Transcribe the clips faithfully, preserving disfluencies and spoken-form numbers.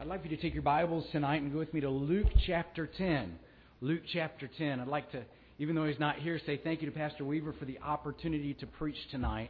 I'd like for you to take your Bibles tonight and go with me to Luke chapter ten. Luke chapter ten. I'd like to, even though he's not here, say thank you to Pastor Weaver for the opportunity to preach tonight.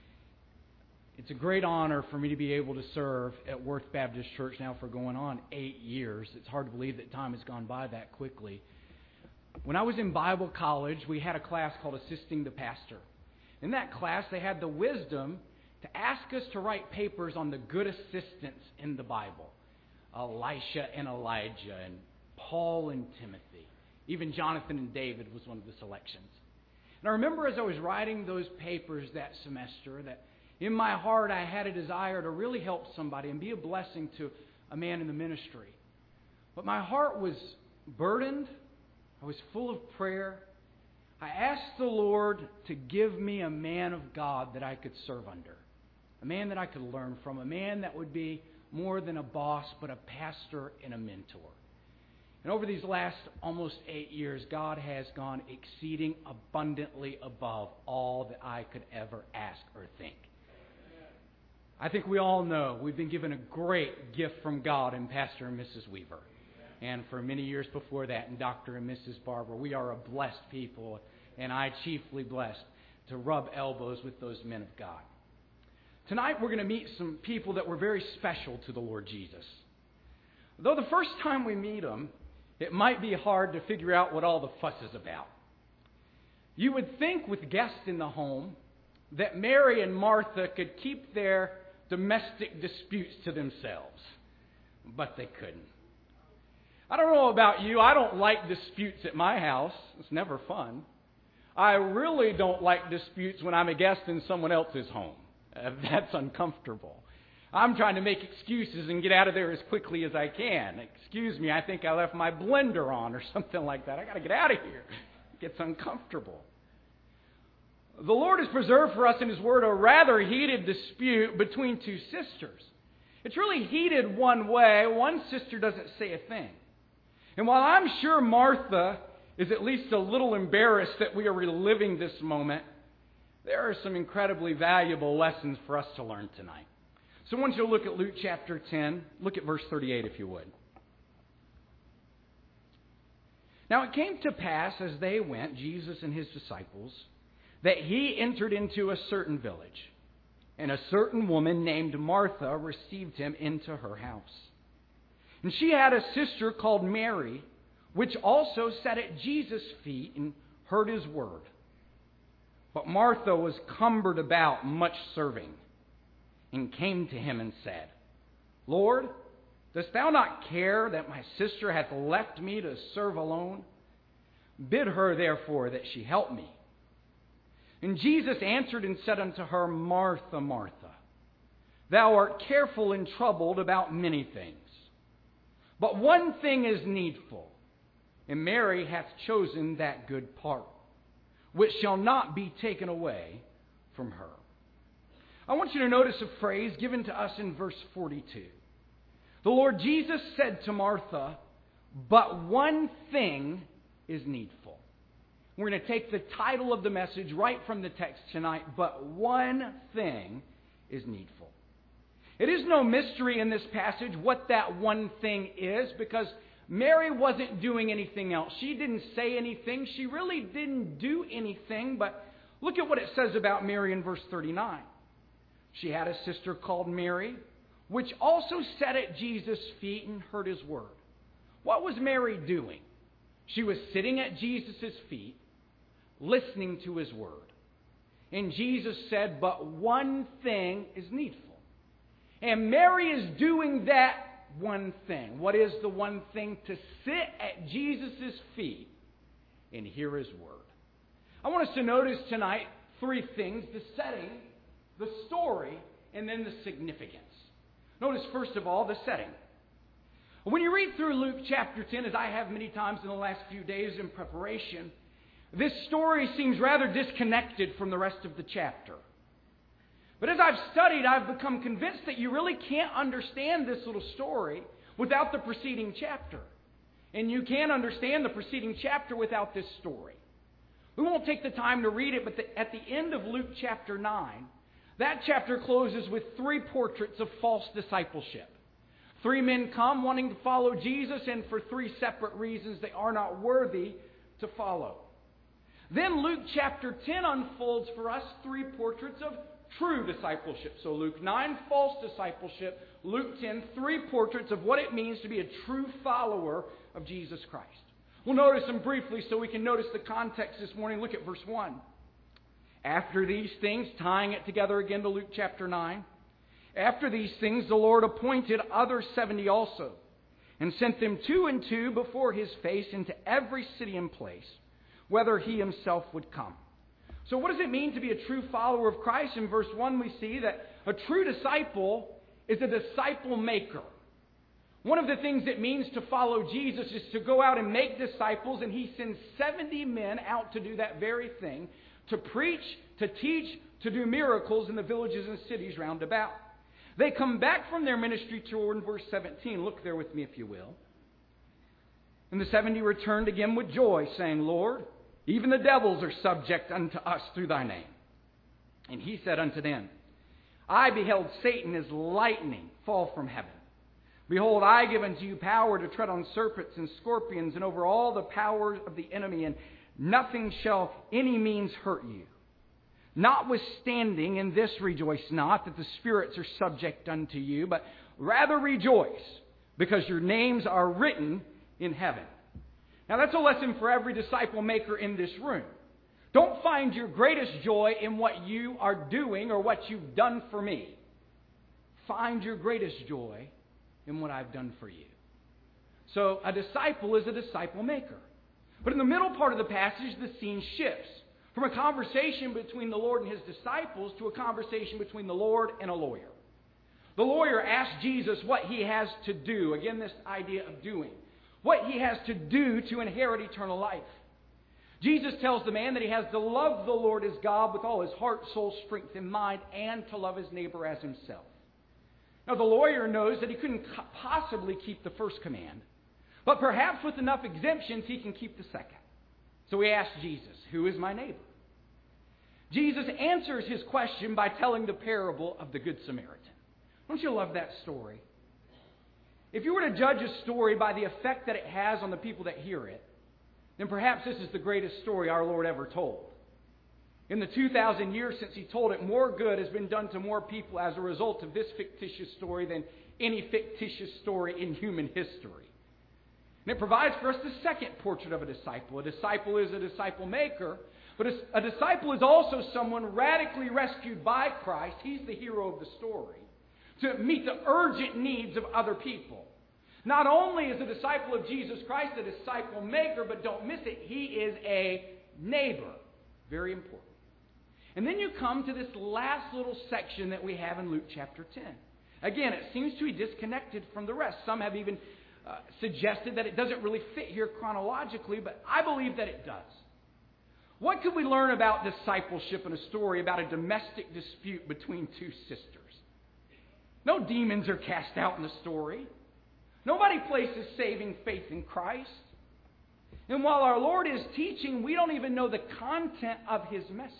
It's a great honor for me to be able to serve at Worth Baptist Church now for going on eight years. It's hard to believe that time has gone by that quickly. When I was in Bible college, we had a class called Assisting the Pastor. In that class, they had the wisdom to ask us to write papers on the good assistants in the Bible. Elisha and Elijah, and Paul and Timothy. Even Jonathan and David was one of the selections. And I remember as I was writing those papers that semester that in my heart I had a desire to really help somebody and be a blessing to a man in the ministry. But my heart was burdened. I was full of prayer. I asked the Lord to give me a man of God that I could serve under. A man that I could learn from. A man that would be more than a boss, but a pastor and a mentor. And over these last almost eight years, God has gone exceeding abundantly above all that I could ever ask or think. I think we all know we've been given a great gift from God in Pastor and Missus Weaver. And for many years before that, in Doctor and Missus Barber, we are a blessed people, and I chiefly blessed to rub elbows with those men of God. Tonight we're going to meet some people that were very special to the Lord Jesus. Though the first time we meet them, it might be hard to figure out what all the fuss is about. You would think with guests in the home that Mary and Martha could keep their domestic disputes to themselves, but they couldn't. I don't know about you, I don't like disputes at my house. It's never fun. I really don't like disputes when I'm a guest in someone else's home. Uh, that's uncomfortable. I'm trying to make excuses and get out of there as quickly as I can. Excuse me, I think I left my blender on or something like that. I got to get out of here. It gets uncomfortable. The Lord has preserved for us in His Word a rather heated dispute between two sisters. It's really heated one way. One sister doesn't say a thing. And while I'm sure Martha is at least a little embarrassed that we are reliving this moment, there are some incredibly valuable lessons for us to learn tonight. So I want you to look at Luke chapter ten. Look at verse thirty-eight if you would. Now it came to pass as they went, Jesus and His disciples, that He entered into a certain village. And a certain woman named Martha received Him into her house. And she had a sister called Mary, which also sat at Jesus' feet and heard His word. But Martha was cumbered about much serving, and came to Him and said, Lord, dost Thou not care that my sister hath left me to serve alone? Bid her therefore that she help me. And Jesus answered and said unto her, Martha, Martha, thou art careful and troubled about many things. But one thing is needful, and Mary hath chosen that good part, which shall not be taken away from her. I want you to notice a phrase given to us in verse forty-two. The Lord Jesus said to Martha, but one thing is needful. We're going to take the title of the message right from the text tonight, but one thing is needful. It is no mystery in this passage what that one thing is, because Mary wasn't doing anything else. She didn't say anything. She really didn't do anything. But look at what it says about Mary in verse thirty-nine. She had a sister called Mary, which also sat at Jesus' feet and heard His word. What was Mary doing? She was sitting at Jesus' feet, listening to His word. And Jesus said, but one thing is needful. And Mary is doing that one thing. What is the one thing? To sit at Jesus' feet and hear His word. I want us to notice tonight three things: the setting, the story, and then the significance. Notice first of all the setting. When you read through Luke chapter ten, as I have many times in the last few days in preparation, this story seems rather disconnected from the rest of the chapter. But as I've studied, I've become convinced that you really can't understand this little story without the preceding chapter. And you can't understand the preceding chapter without this story. We won't take the time to read it, but the, at the end of Luke chapter nine, that chapter closes with three portraits of false discipleship. Three men come wanting to follow Jesus, and for three separate reasons they are not worthy to follow. Then Luke chapter ten unfolds for us three portraits of true discipleship. So Luke nine, false discipleship. Luke ten, three portraits of what it means to be a true follower of Jesus Christ. We'll notice them briefly so we can notice the context this morning. Look at verse one. After these things, tying it together again to Luke chapter nine. After these things, the Lord appointed other seventy also, and sent them two and two before His face into every city and place, whether He Himself would come. So what does it mean to be a true follower of Christ? In verse one, we see that a true disciple is a disciple maker. One of the things it means to follow Jesus is to go out and make disciples, and He sends seventy men out to do that very thing, to preach, to teach, to do miracles in the villages and cities round about. They come back from their ministry tour in verse seventeen. Look there with me if you will. And the seventy returned again with joy, saying, Lord, even the devils are subject unto us through Thy name. And He said unto them, I beheld Satan as lightning fall from heaven. Behold, I give unto you power to tread on serpents and scorpions and over all the powers of the enemy, and nothing shall any means hurt you. Notwithstanding, in this rejoice not, that the spirits are subject unto you, but rather rejoice, because your names are written in heaven. Now that's a lesson for every disciple maker in this room. Don't find your greatest joy in what you are doing or what you've done for me. Find your greatest joy in what I've done for you. So a disciple is a disciple maker. But in the middle part of the passage, the scene shifts from a conversation between the Lord and His disciples to a conversation between the Lord and a lawyer. The lawyer asks Jesus what he has to do. Again, this idea of doing. What he has to do to inherit eternal life. Jesus tells the man that he has to love the Lord his God with all his heart, soul, strength, and mind, and to love his neighbor as himself. Now, the lawyer knows that he couldn't possibly keep the first command, but perhaps with enough exemptions, he can keep the second. So he asks Jesus, who is my neighbor? Jesus answers his question by telling the parable of the Good Samaritan. Don't you love that story? If you were to judge a story by the effect that it has on the people that hear it, then perhaps this is the greatest story our Lord ever told. In the two thousand years since He told it, more good has been done to more people as a result of this fictitious story than any fictitious story in human history. And it provides for us the second portrait of a disciple. A disciple is a disciple maker, but a, a disciple is also someone radically rescued by Christ. He's the hero of the story, to meet the urgent needs of other people. Not only is a disciple of Jesus Christ a disciple maker, but don't miss it, he is a neighbor. Very important. And then you come to this last little section that we have in Luke chapter ten. Again, it seems to be disconnected from the rest. Some have even uh, suggested that it doesn't really fit here chronologically, but I believe that it does. What could we learn about discipleship in a story about a domestic dispute between two sisters? No demons are cast out in the story. Nobody places saving faith in Christ. And while our Lord is teaching, we don't even know the content of His message.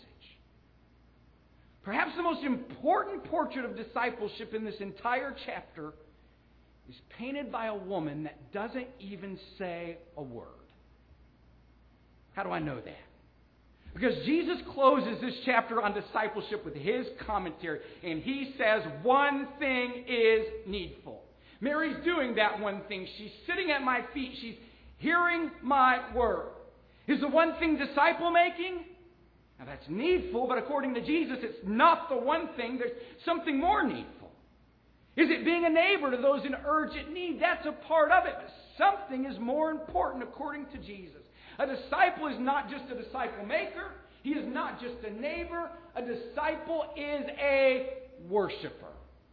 Perhaps the most important portrait of discipleship in this entire chapter is painted by a woman that doesn't even say a word. How do I know that? Because Jesus closes this chapter on discipleship with His commentary, and He says one thing is needful. Mary's doing that one thing. She's sitting at my feet. She's hearing my word. Is the one thing disciple making? Now that's needful, but according to Jesus, it's not the one thing. There's something more needful. Is it being a neighbor to those in urgent need? That's a part of it, but something is more important according to Jesus. A disciple is not just a disciple maker. He is not just a neighbor. A disciple is a worshiper.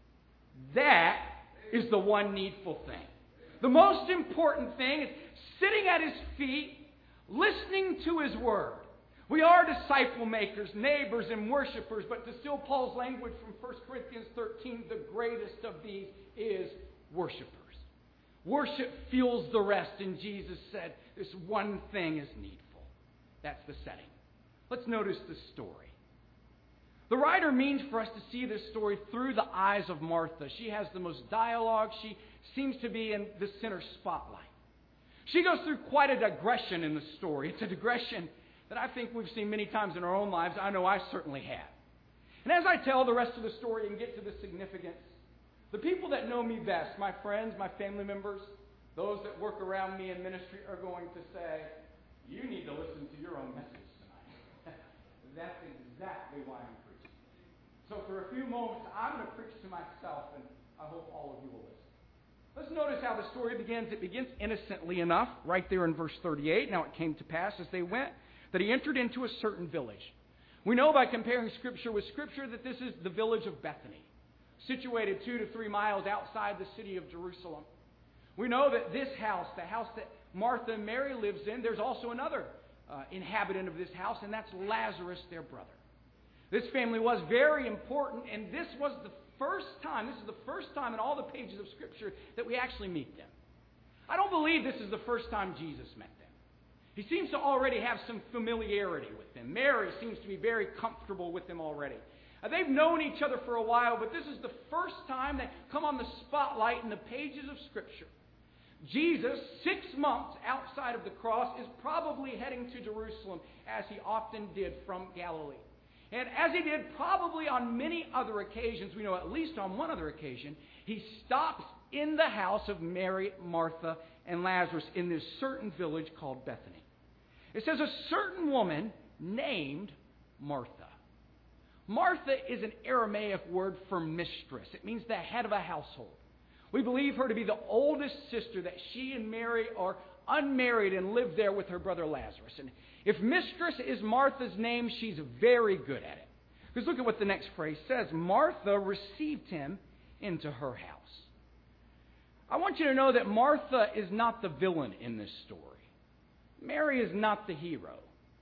That is the one needful thing. The most important thing is sitting at His feet, listening to His word. We are disciple makers, neighbors, and worshipers, but to steal Paul's language from First Corinthians thirteen, the greatest of these is worshipers. Worship fuels the rest, and Jesus said this one thing is needful. That's the setting. Let's notice the story. The writer means for us to see this story through the eyes of Martha. She has the most dialogue. She seems to be in the center spotlight. She goes through quite a digression in the story. It's a digression that I think we've seen many times in our own lives. I know I certainly have. And as I tell the rest of the story and get to the significance, the people that know me best, my friends, my family members, those that work around me in ministry are going to say, you need to listen to your own message tonight. That's exactly why I'm preaching. So for a few moments, I'm going to preach to myself, and I hope all of you will listen. Let's notice how the story begins. It begins innocently enough, right there in verse thirty-eight. Now it came to pass as they went that he entered into a certain village. We know by comparing Scripture with Scripture that this is the village of Bethany, situated two to three miles outside the city of Jerusalem. We know that this house, the house that Martha and Mary lives in, there's also another uh, inhabitant of this house, and that's Lazarus, their brother. This family was very important, and this was the first time, this is the first time in all the pages of Scripture that we actually meet them. I don't believe this is the first time Jesus met them. He seems to already have some familiarity with them. Mary seems to be very comfortable with them already. Uh, they've known each other for a while, but this is the first time they come on the spotlight in the pages of Scripture. Jesus, six months outside of the cross, is probably heading to Jerusalem, as he often did from Galilee. And as he did probably on many other occasions, we know at least on one other occasion, he stops in the house of Mary, Martha, and Lazarus in this certain village called Bethany. It says a certain woman named Martha. Martha is an Aramaic word for mistress. It means the head of a household. We believe her to be the oldest sister, that she and Mary are unmarried and live there with her brother Lazarus. And if mistress is Martha's name, she's very good at it. Because look at what the next phrase says. Martha received him into her house. I want you to know that Martha is not the villain in this story. Mary is not the hero.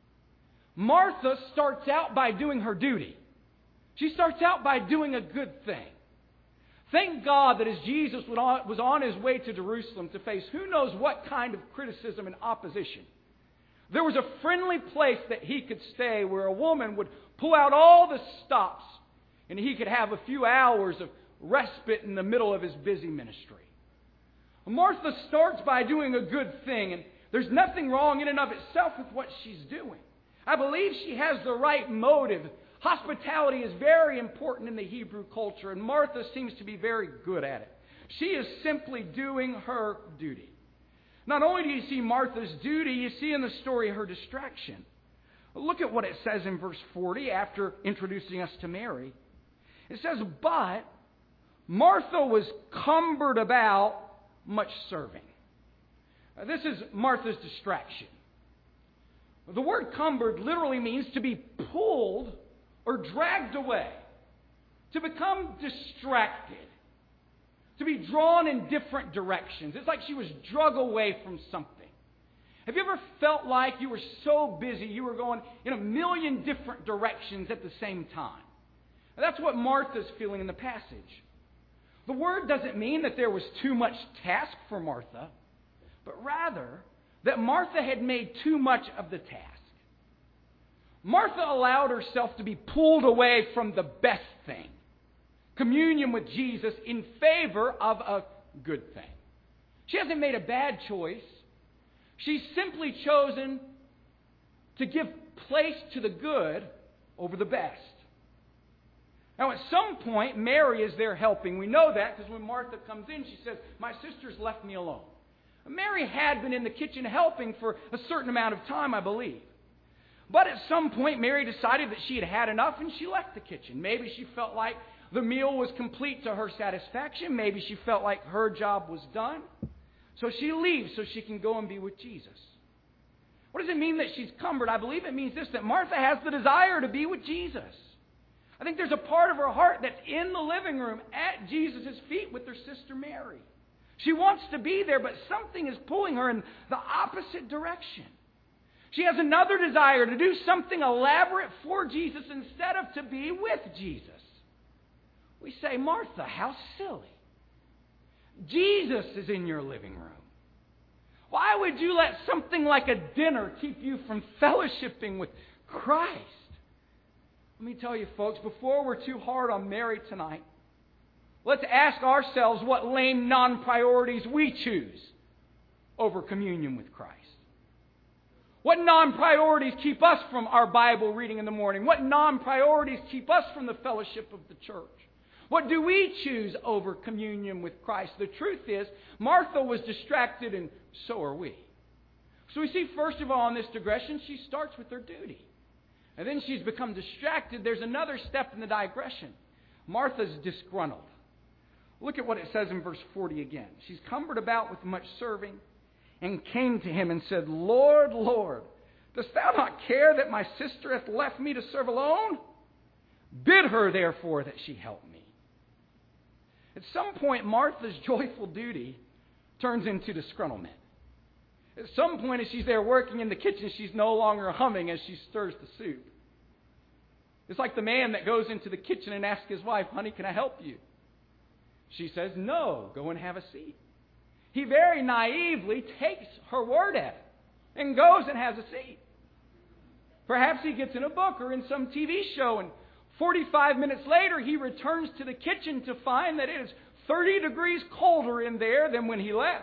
Martha starts out by doing her duty. She starts out by doing a good thing. Thank God that as Jesus was on his way to Jerusalem to face who knows what kind of criticism and opposition, there was a friendly place that he could stay where a woman would pull out all the stops and he could have a few hours of respite in the middle of his busy ministry. Martha starts by doing a good thing, and there's nothing wrong in and of itself with what she's doing. I believe she has the right motive. Hospitality is very important in the Hebrew culture, and Martha seems to be very good at it. She is simply doing her duty. Not only do you see Martha's duty, you see in the story her distraction. Look at what it says in verse forty after introducing us to Mary. It says, but Martha was cumbered about much serving. Now, this is Martha's distraction. The word cumbered literally means to be pulled or dragged away, to become distracted, to be drawn in different directions. It's like she was drug away from something. Have you ever felt like you were so busy you were going in a million different directions at the same time? And that's what Martha's feeling in the passage. The word doesn't mean that there was too much task for Martha, but rather that Martha had made too much of the task. Martha allowed herself to be pulled away from the best thing, communion with Jesus, in favor of a good thing. She hasn't made a bad choice. She's simply chosen to give place to the good over the best. Now, at some point, Mary is there helping. We know that because when Martha comes in, she says, my sister's left me alone. Mary had been in the kitchen helping for a certain amount of time, I believe. But at some point, Mary decided that she had had enough and she left the kitchen. Maybe she felt like the meal was complete to her satisfaction. Maybe she felt like her job was done. So she leaves so she can go and be with Jesus. What does it mean that she's cumbered? I believe it means this, that Martha has the desire to be with Jesus. I think there's a part of her heart that's in the living room at Jesus' feet with her sister Mary. She wants to be there, but something is pulling her in the opposite direction. She has another desire to do something elaborate for Jesus instead of to be with Jesus. We say, Martha, how silly. Jesus is in your living room. Why would you let something like a dinner keep you from fellowshipping with Christ? Let me tell you, folks, before we're too hard on Mary tonight, let's ask ourselves what lame non-priorities we choose over communion with Christ. What non-priorities keep us from our Bible reading in the morning? What non-priorities keep us from the fellowship of the church? What do we choose over communion with Christ? The truth is, Martha was distracted, and so are we. So we see, first of all, in this digression, she starts with her duty. And then she's become distracted. There's another step in the digression. Martha's disgruntled. Look at what it says in verse forty again. She's cumbered about with much serving, and came to him and said, Lord, Lord, dost thou not care that my sister hath left me to serve alone? Bid her, therefore, that she help me. At some point, Martha's joyful duty turns into disgruntlement. At some point, as she's there working in the kitchen, she's no longer humming as she stirs the soup. It's like the man that goes into the kitchen and asks his wife, honey, can I help you? She says, no, go and have a seat. He very naively takes her word at it and goes and has a seat. Perhaps he gets in a book or in some T V show, and forty-five minutes later he returns to the kitchen to find that it is thirty degrees colder in there than when he left.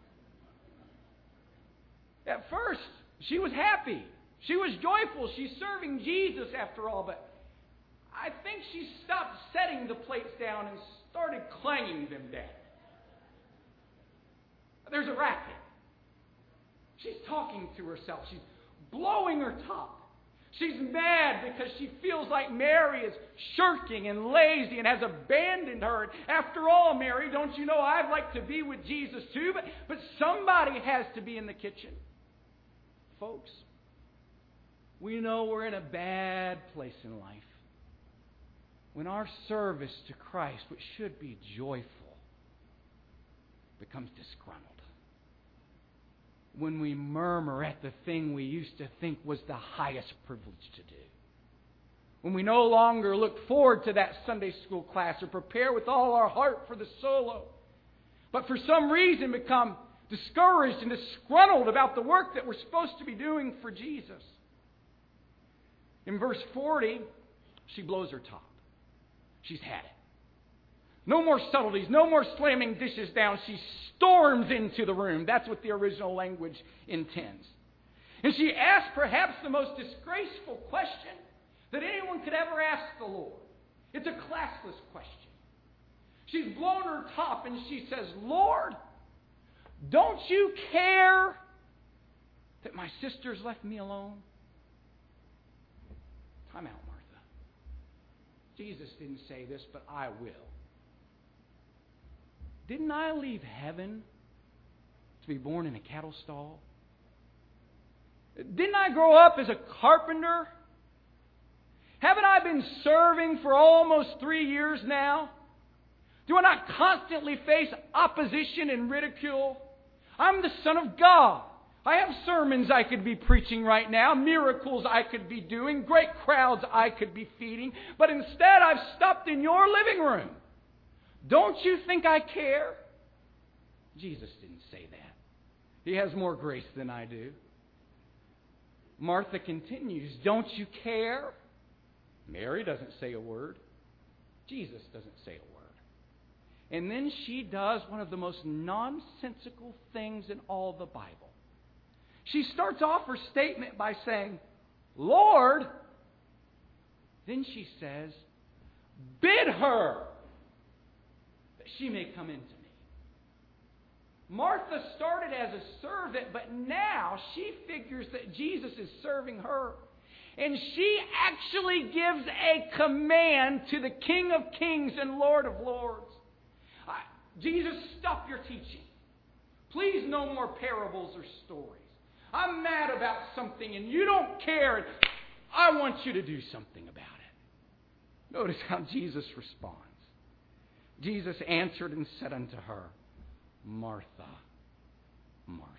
At first, she was happy. She was joyful. She's serving Jesus after all, but I think she stopped setting the plates down and started clanging them down. There's a racket. She's talking to herself. She's blowing her top. She's mad because she feels like Mary is shirking and lazy and has abandoned her. And after all, Mary, don't you know I'd like to be with Jesus too? But, but somebody has to be in the kitchen. Folks, we know we're in a bad place in life when our service to Christ, which should be joyful, becomes disgruntled. When we murmur at the thing we used to think was the highest privilege to do. When we no longer look forward to that Sunday school class or prepare with all our heart for the solo, but for some reason become discouraged and disgruntled about the work that we're supposed to be doing for Jesus. In verse forty, she blows her top. She's had it. No more subtleties, no more slamming dishes down. She storms into the room. That's what the original language intends. And she asks perhaps the most disgraceful question that anyone could ever ask the Lord. It's a classless question. She's blown her top and she says, Lord, don't you care that my sister's left me alone? Time out, Martha. Jesus didn't say this, but I will. Didn't I leave heaven to be born in a cattle stall? Didn't I grow up as a carpenter? Haven't I been serving for almost three years now? Do I not constantly face opposition and ridicule? I'm the Son of God. I have sermons I could be preaching right now, miracles I could be doing, great crowds I could be feeding, but instead I've stopped in your living room. Don't you think I care? Jesus didn't say that. He has more grace than I do. Martha continues, don't you care? Mary doesn't say a word. Jesus doesn't say a word. And then she does one of the most nonsensical things in all the Bible. She starts off her statement by saying, Lord. Then she says, bid her that she may come into me. Martha started as a servant, but now she figures that Jesus is serving her. And she actually gives a command to the King of Kings and Lord of Lords. Uh, Jesus, stop your teaching. Please, no more parables or stories. I'm mad about something and you don't care. And I want you to do something about it. Notice how Jesus responds. Jesus answered and said unto her, Martha, Martha.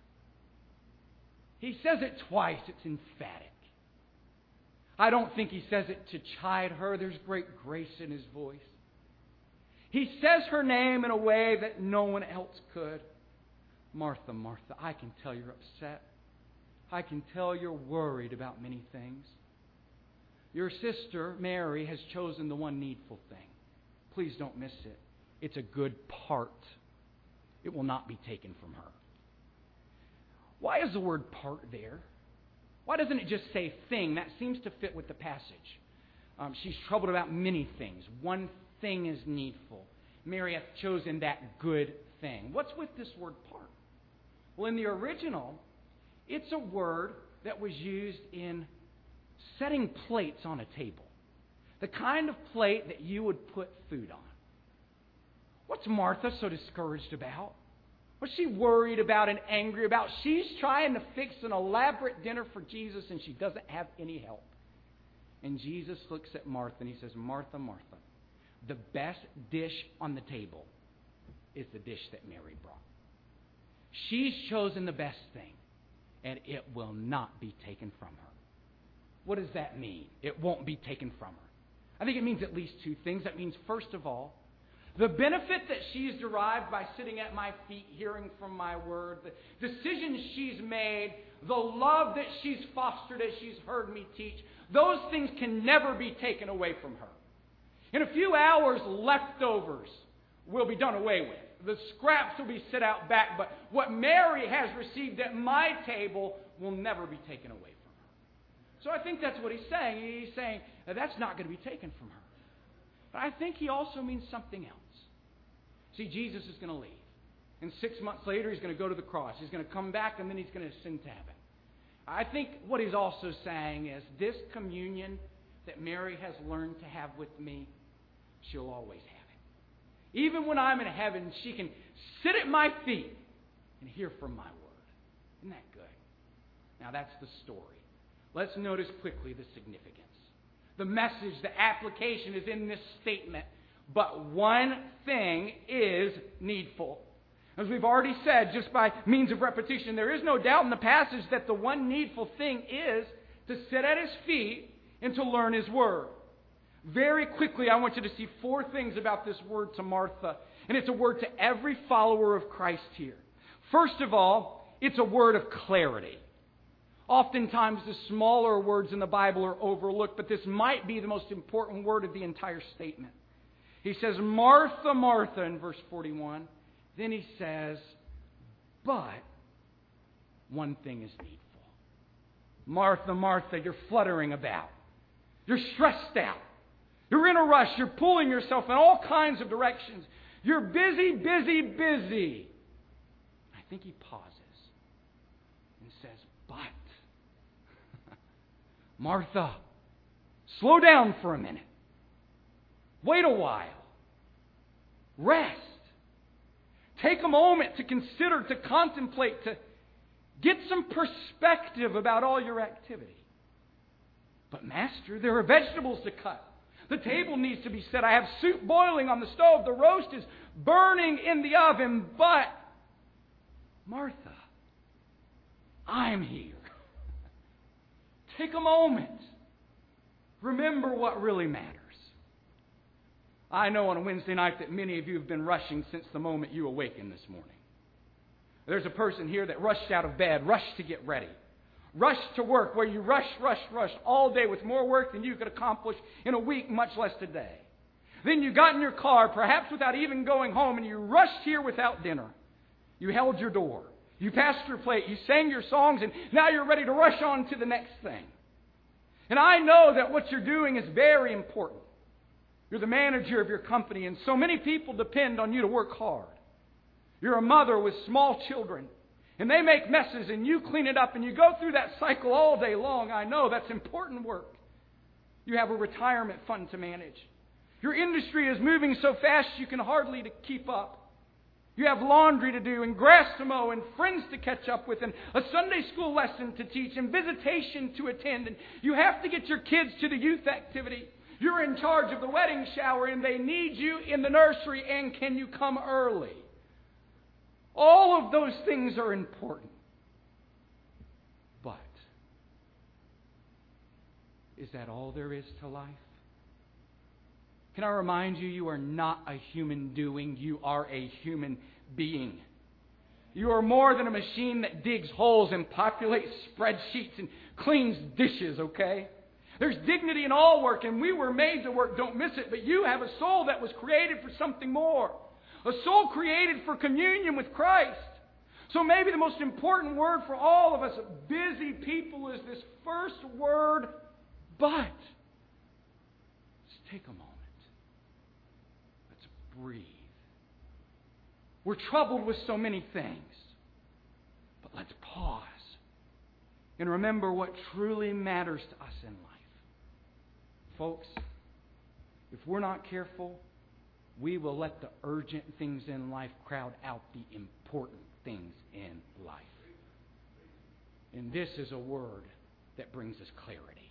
He says it twice. It's emphatic. I don't think he says it to chide her. There's great grace in his voice. He says her name in a way that no one else could. Martha, Martha, I can tell you're upset. I can tell you're worried about many things. Your sister, Mary, has chosen the one needful thing. Please don't miss it. It's a good part. It will not be taken from her. Why is the word part there? Why doesn't it just say thing? That seems to fit with the passage. Um, she's troubled about many things. One thing is needful. Mary hath chosen that good thing. What's with this word part? Well, in the original, it's a word that was used in setting plates on a table. The kind of plate that you would put food on. What's Martha so discouraged about? What's she worried about and angry about? She's trying to fix an elaborate dinner for Jesus and she doesn't have any help. And Jesus looks at Martha and he says, Martha, Martha, the best dish on the table is the dish that Mary brought. She's chosen the best thing, and it will not be taken from her. What does that mean? It won't be taken from her. I think it means at least two things. That means, first of all, the benefit that she's derived by sitting at my feet, hearing from my word, the decisions she's made, the love that she's fostered as she's heard me teach, those things can never be taken away from her. In a few hours, leftovers will be done away with. The scraps will be set out back, but what Mary has received at my table will never be taken away from her. So I think that's what he's saying. He's saying that that's not going to be taken from her. But I think he also means something else. See, Jesus is going to leave. And six months later, he's going to go to the cross. He's going to come back, and then he's going to ascend to heaven. I think what he's also saying is this communion that Mary has learned to have with me, she'll always have it. Even when I'm in heaven, she can sit at my feet and hear from my word. Isn't that good? Now that's the story. Let's notice quickly the significance. The message, the application is in this statement. But one thing is needful. As we've already said, just by means of repetition, there is no doubt in the passage that the one needful thing is to sit at his feet and to learn his word. Very quickly, I want you to see four things about this word to Martha. And it's a word to every follower of Christ here. First of all, it's a word of clarity. Oftentimes, the smaller words in the Bible are overlooked, but this might be the most important word of the entire statement. He says, Martha, Martha, in verse forty-one. Then he says, but one thing is needful. Martha, Martha, you're fluttering about. You're stressed out. You're in a rush. You're pulling yourself in all kinds of directions. You're busy, busy, busy. I think he pauses and says, but, Martha, slow down for a minute. Wait a while. Rest. Take a moment to consider, to contemplate, to get some perspective about all your activity. But Master, there are vegetables to cut. The table needs to be set. I have soup boiling on the stove. The roast is burning in the oven. But, Martha, I'm here. Take a moment. Remember what really matters. I know on a Wednesday night that many of you have been rushing since the moment you awakened this morning. There's a person here that rushed out of bed, rushed to get ready, rushed to work, where you rush, rush, rush all day with more work than you could accomplish in a week, much less today. Then you got in your car, perhaps without even going home, and you rushed here without dinner. You held your door. You passed your plate. You sang your songs, and now you're ready to rush on to the next thing. And I know that what you're doing is very important. You're the manager of your company, and so many people depend on you to work hard. You're a mother with small children, and they make messes, and you clean it up, and you go through that cycle all day long. I know that's important work. You have a retirement fund to manage. Your industry is moving so fast you can hardly keep up. You have laundry to do, and grass to mow, and friends to catch up with, and a Sunday school lesson to teach, and visitation to attend, and you have to get your kids to the youth activity. You're in charge of the wedding shower, and they need you in the nursery, and can you come early? All of those things are important. But, is that all there is to life? Can I remind you, you are not a human doing, you are a human being. You are more than a machine that digs holes and populates spreadsheets and cleans dishes, okay? There's dignity in all work, and we were made to work, don't miss it, but you have a soul that was created for something more. A soul created for communion with Christ. So maybe the most important word for all of us busy people is this first word, but. Just take a moment. Let's breathe. We're troubled with so many things. But let's pause and remember what truly matters to us in life. Folks, if we're not careful, we will let the urgent things in life crowd out the important things in life. And this is a word that brings us clarity.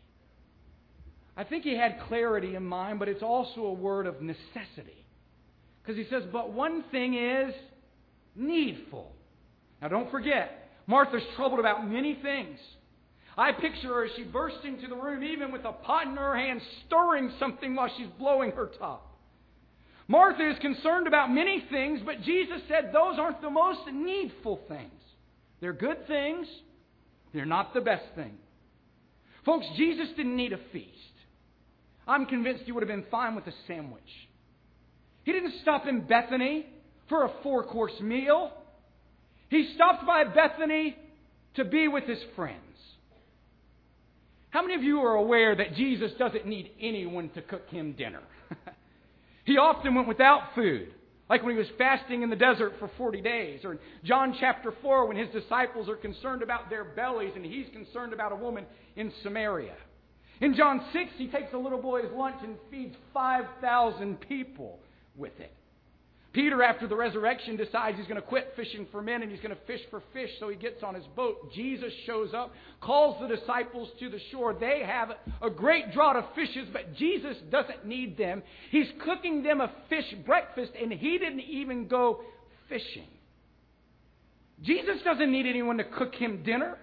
I think he had clarity in mind, but it's also a word of necessity. Because he says, but one thing is needful. Now don't forget, Martha's troubled about many things. I picture her as she bursts into the room, even with a pot in her hand, stirring something while she's blowing her top. Martha is concerned about many things, but Jesus said those aren't the most needful things. They're good things. They're not the best thing. Folks, Jesus didn't need a feast. I'm convinced he would have been fine with a sandwich. He didn't stop in Bethany for a four-course meal. He stopped by Bethany to be with his friends. How many of you are aware that Jesus doesn't need anyone to cook him dinner? He often went without food, like when he was fasting in the desert for forty days, or in John chapter four when his disciples are concerned about their bellies and he's concerned about a woman in Samaria. In John six, he takes a little boy's lunch and feeds five thousand people with it. Peter, after the resurrection, decides he's going to quit fishing for men and he's going to fish for fish, so he gets on his boat. Jesus shows up, calls the disciples to the shore. They have a great draught of fishes, but Jesus doesn't need them. He's cooking them a fish breakfast, and he didn't even go fishing. Jesus doesn't need anyone to cook him dinner.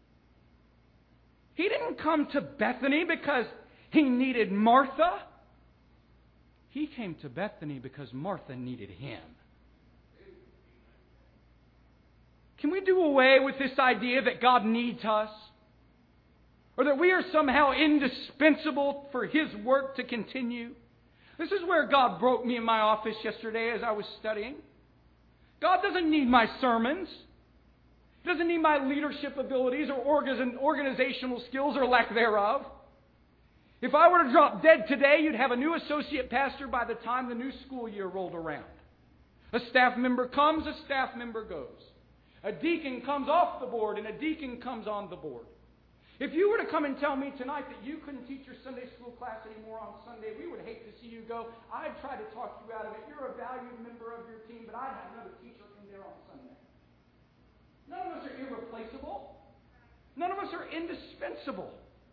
He didn't come to Bethany because he needed Martha. He came to Bethany because Martha needed him. Can we do away with this idea that God needs us? Or that we are somehow indispensable for his work to continue? This is where God broke me in my office yesterday as I was studying. God doesn't need my sermons. He doesn't need my leadership abilities or organizational skills or lack thereof. If I were to drop dead today, you'd have a new associate pastor by the time the new school year rolled around. A staff member comes, a staff member goes. A deacon comes off the board, and a deacon comes on the board. If you were to come and tell me tonight that you couldn't teach your Sunday school class anymore on Sunday, we would hate to see you go. I'd try to talk you out of it. You're a valued member of your team, but I'd have another teacher in there on Sunday. None of us are irreplaceable. None of us are indispensable.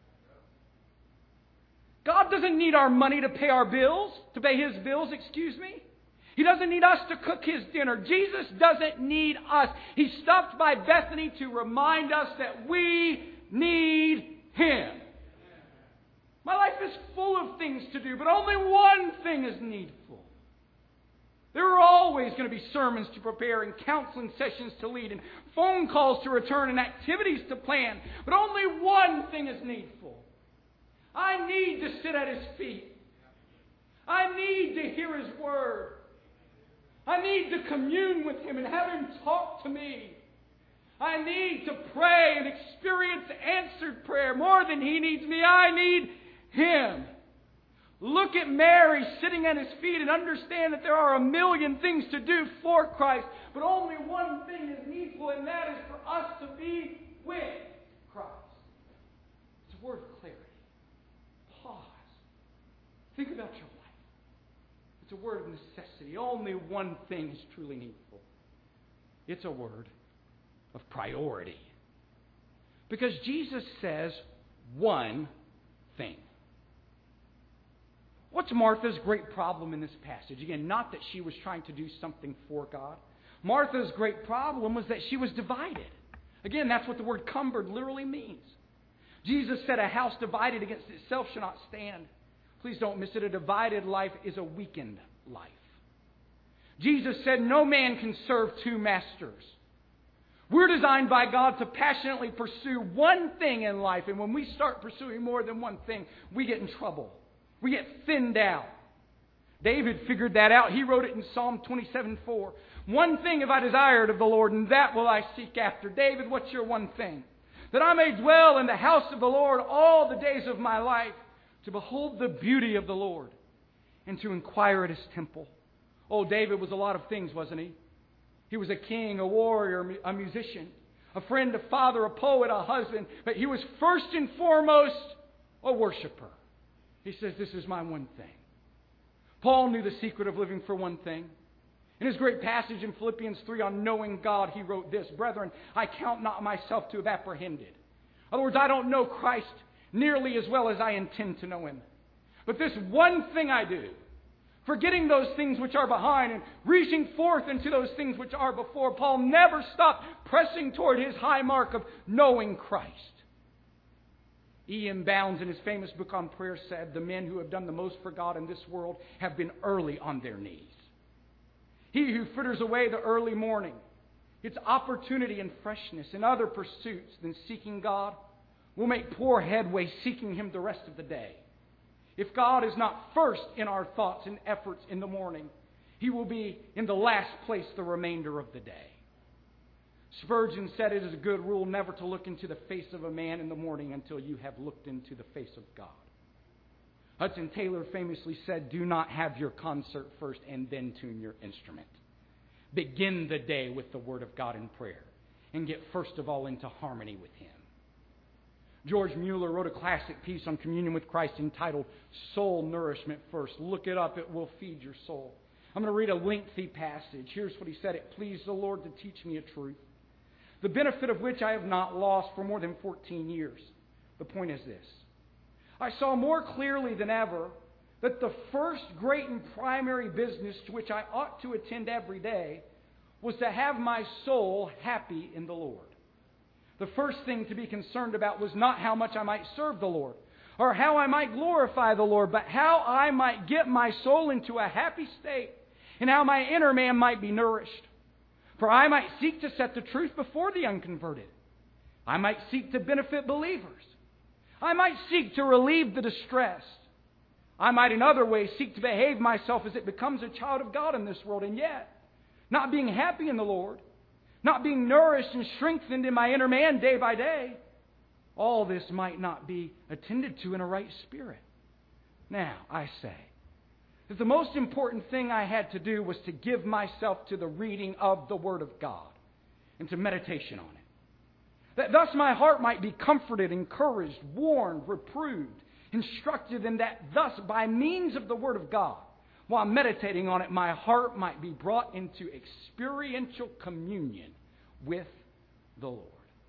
God doesn't need our money to pay our bills, to pay his bills, excuse me. He doesn't need us to cook his dinner. Jesus doesn't need us. He stopped by Bethany to remind us that we need him. My life is full of things to do, but only one thing is needful. There are always going to be sermons to prepare and counseling sessions to lead and phone calls to return and activities to plan, but only one thing is needful. I need to sit at his feet. I need to hear his word. I need to commune with him and have him talk to me. I need to pray and experience answered prayer more than he needs me. I need him. Look at Mary sitting at his feet and understand that there are a million things to do for Christ, but only one thing is needful, and that is for us to be with Christ. It's a word of clarity. Pause. Think about your life. It's a word of necessity. Only one thing is truly needful. It's a word of priority. Because Jesus says one thing. What's Martha's great problem in this passage? Again, not that she was trying to do something for God. Martha's great problem was that she was divided. Again, that's what the word cumbered literally means. Jesus said a house divided against itself shall not stand. Please don't miss it. A divided life is a weakened life. Jesus said no man can serve two masters. We're designed by God to passionately pursue one thing in life. And when we start pursuing more than one thing, we get in trouble. We get thinned out. David figured that out. He wrote it in Psalm twenty-seven four. One thing have I desired of the Lord, and that will I seek after. David, what's your one thing? That I may dwell in the house of the Lord all the days of my life, to behold the beauty of the Lord, and to inquire at His temple. Oh, David was a lot of things, wasn't he? He was a king, a warrior, a musician, a friend, a father, a poet, a husband. But he was first and foremost a worshiper. He says, this is my one thing. Paul knew the secret of living for one thing. In his great passage in Philippians three on knowing God, he wrote this, Brethren, I count not myself to have apprehended. In other words, I don't know Christ nearly as well as I intend to know Him. But this one thing I do, forgetting those things which are behind and reaching forth into those things which are before, Paul never stopped pressing toward his high mark of knowing Christ. E M Bounds, in his famous book on prayer, said, the men who have done the most for God in this world have been early on their knees. He who fritters away the early morning, its opportunity and freshness in other pursuits than seeking God, will make poor headway seeking Him the rest of the day. If God is not first in our thoughts and efforts in the morning, He will be in the last place the remainder of the day. Spurgeon said it is a good rule never to look into the face of a man in the morning until you have looked into the face of God. Hudson Taylor famously said, do not have your concert first and then tune your instrument. Begin the day with the Word of God in prayer and get first of all into harmony with Him. George Mueller wrote a classic piece on communion with Christ entitled Soul Nourishment First. Look it up. It will feed your soul. I'm going to read a lengthy passage. Here's what he said. It pleased the Lord to teach me a truth, the benefit of which I have not lost for more than fourteen years. The point is this. I saw more clearly than ever that the first great and primary business to which I ought to attend every day was to have my soul happy in the Lord. The first thing to be concerned about was not how much I might serve the Lord or how I might glorify the Lord, but how I might get my soul into a happy state and how my inner man might be nourished. For I might seek to set the truth before the unconverted. I might seek to benefit believers. I might seek to relieve the distressed. I might in other ways seek to behave myself as it becomes a child of God in this world. And yet, not being happy in the Lord, not being nourished and strengthened in my inner man day by day, all this might not be attended to in a right spirit. Now, I say that the most important thing I had to do was to give myself to the reading of the Word of God and to meditation on it. That thus my heart might be comforted, encouraged, warned, reproved, instructed, and that thus by means of the Word of God, while meditating on it, my heart might be brought into experiential communion with the Lord.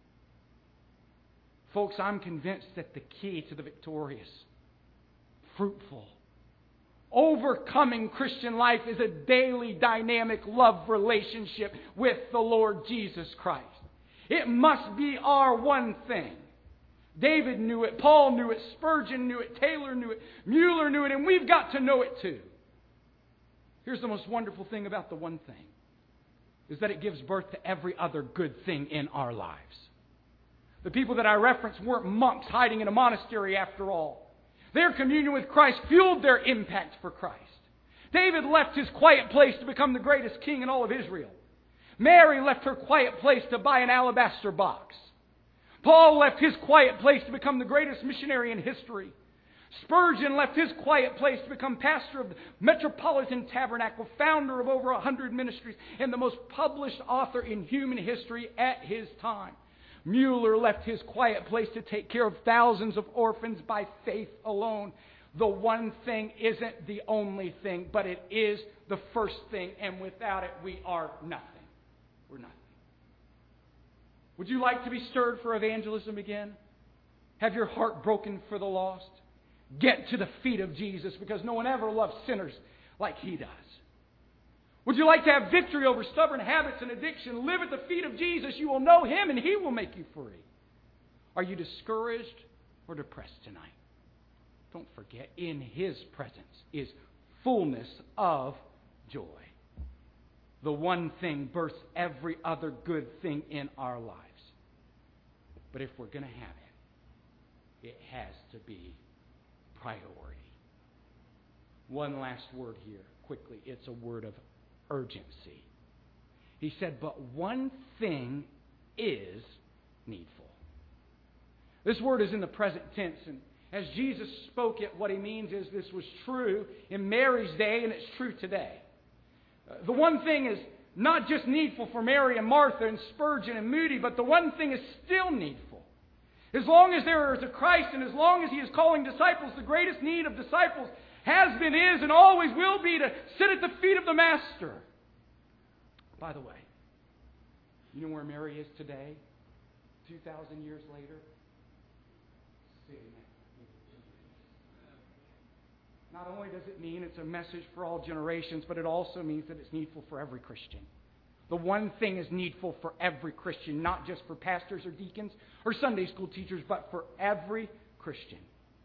Folks, I'm convinced that the key to the victorious, fruitful, overcoming Christian life is a daily dynamic love relationship with the Lord Jesus Christ. It must be our one thing. David knew it, Paul knew it, Spurgeon knew it, Taylor knew it, Mueller knew it, and we've got to know it too. Here's the most wonderful thing about the one thing, is that it gives birth to every other good thing in our lives. The people that I referenced weren't monks hiding in a monastery after all. Their communion with Christ fueled their impact for Christ. David left his quiet place to become the greatest king in all of Israel. Mary left her quiet place to buy an alabaster box. Paul left his quiet place to become the greatest missionary in history. Spurgeon left his quiet place to become pastor of the Metropolitan Tabernacle, founder of over a hundred ministries, and the most published author in human history at his time. Mueller left his quiet place to take care of thousands of orphans by faith alone. The one thing isn't the only thing, but it is the first thing, and without it we are nothing. We're nothing. Would you like to be stirred for evangelism again? Have your heart broken for the lost? Get to the feet of Jesus, because no one ever loves sinners like He does. Would you like to have victory over stubborn habits and addiction? Live at the feet of Jesus. You will know Him and He will make you free. Are you discouraged or depressed tonight? Don't forget, in His presence is fullness of joy. The one thing births every other good thing in our lives. But if we're going to have it, it has to be priority. One last word here, quickly. It's a word of urgency. He said, but one thing is needful. This word is in the present tense, and as Jesus spoke it, what he means is this was true in Mary's day, and it's true today. Uh, the one thing is not just needful for Mary and Martha and Spurgeon and Moody, but the one thing is still needful. As long as there is a Christ, and as long as He is calling disciples, the greatest need of disciples has been, is, and always will be to sit at the feet of the Master. By the way, you know where Mary is today, two thousand years later? Sitting at the feet of Jesus. Not only does it mean it's a message for all generations, but it also means that it's needful for every Christian. The one thing is needful for every Christian, not just for pastors or deacons or Sunday school teachers, but for every Christian.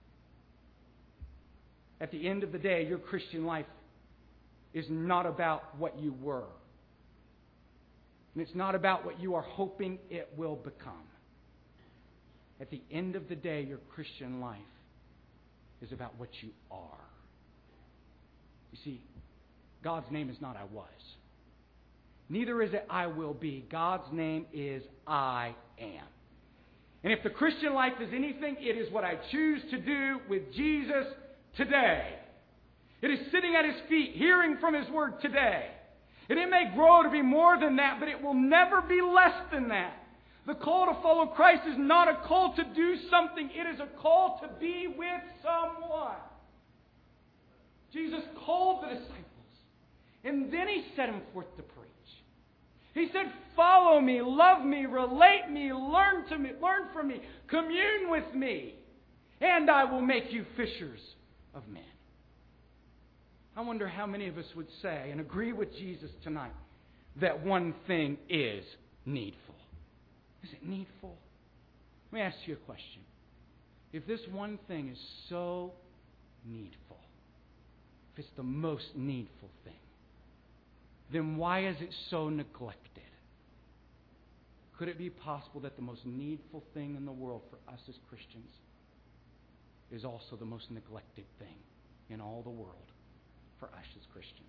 At the end of the day, your Christian life is not about what you were. And it's not about what you are hoping it will become. At the end of the day, your Christian life is about what you are. You see, God's name is not I was. Neither is it I will be. God's name is I am. And if the Christian life is anything, it is what I choose to do with Jesus today. It is sitting at His feet, hearing from His Word today. And it may grow to be more than that, but it will never be less than that. The call to follow Christ is not a call to do something. It is a call to be with someone. Jesus called the disciples, and then He set them forth to preach. He said, follow me, love me, relate me, learn to me, learn from me, commune with me, and I will make you fishers of men. I wonder how many of us would say and agree with Jesus tonight that one thing is needful. Is it needful? Let me ask you a question. If this one thing is so needful, if it's the most needful thing, then why is it so neglected? Could it be possible that the most needful thing in the world for us as Christians is also the most neglected thing in all the world for us as Christians?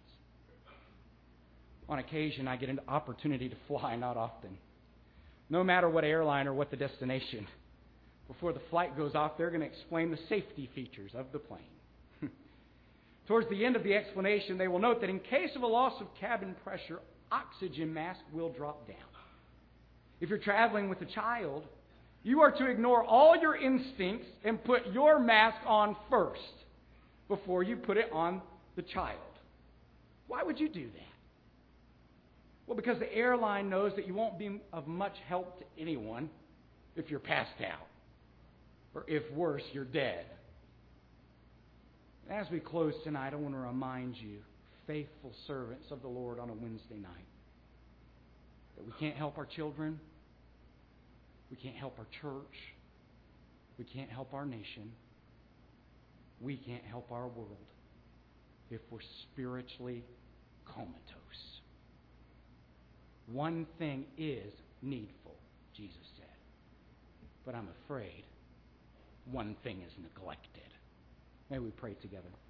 On occasion, I get an opportunity to fly, not often. No matter what airline or what the destination, before the flight goes off, they're going to explain the safety features of the plane. Towards the end of the explanation, they will note that in case of a loss of cabin pressure, oxygen mask will drop down. If you're traveling with a child, you are to ignore all your instincts and put your mask on first before you put it on the child. Why would you do that? Well, because the airline knows that you won't be of much help to anyone if you're passed out, or if worse, you're dead. As we close tonight, I want to remind you, faithful servants of the Lord on a Wednesday night, that we can't help our children, we can't help our church, we can't help our nation, we can't help our world if we're spiritually comatose. One thing is needful, Jesus said, but I'm afraid one thing is neglected. May we pray together.